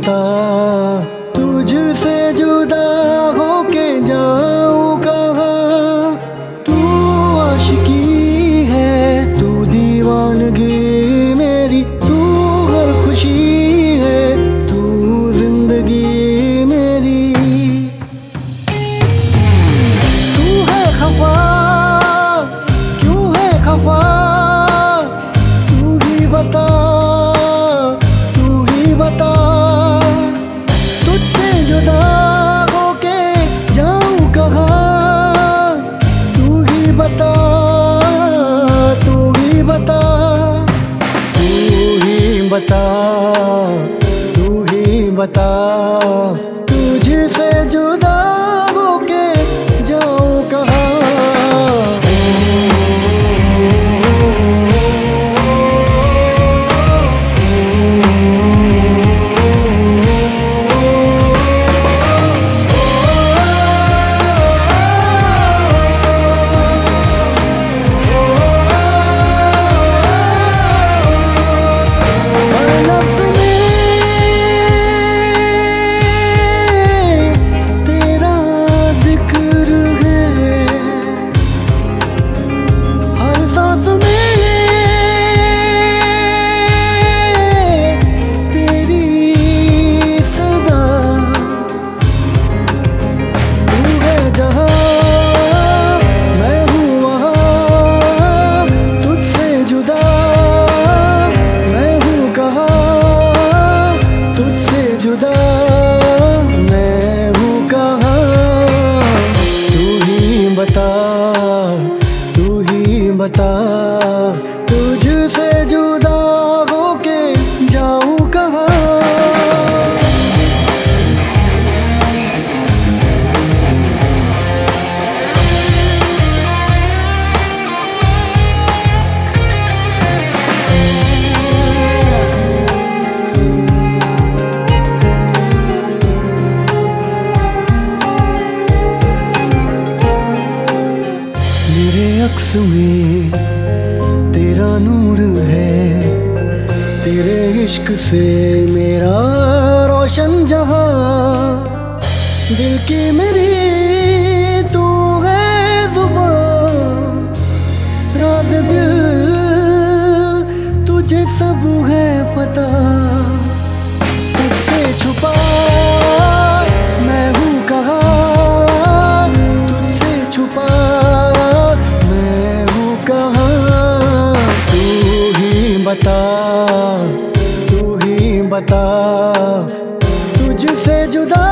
बता, तुझसे जुदा होके जाऊं कहाँ। तू आशिकी है, तू दीवानगी मेरी, तू हर खुशी है, तू जिंदगी मेरी। तू है खफा, क्यों है खफा, तू ही बता, तू ही बता। तुझसे जुदा होके जाऊं कहाँ, तू ही बता, तू ही बता। तू ही बता, तू ही बता, तुझसे जुदा होके जाऊं कहाँ। बता, तुझसे जुदा होके जाऊं कहाँ। मेरे अक्स में तेरा नूर है, तेरे इश्क से मेरा रोशन जहां। दिल की मेरी तू है जुबान, राज़ दिल तुझे सब है पता। तुझसे छुपा मैं हूँ कहाँ, तुझसे छुपा बता, तू ही बता, तुझसे जुदा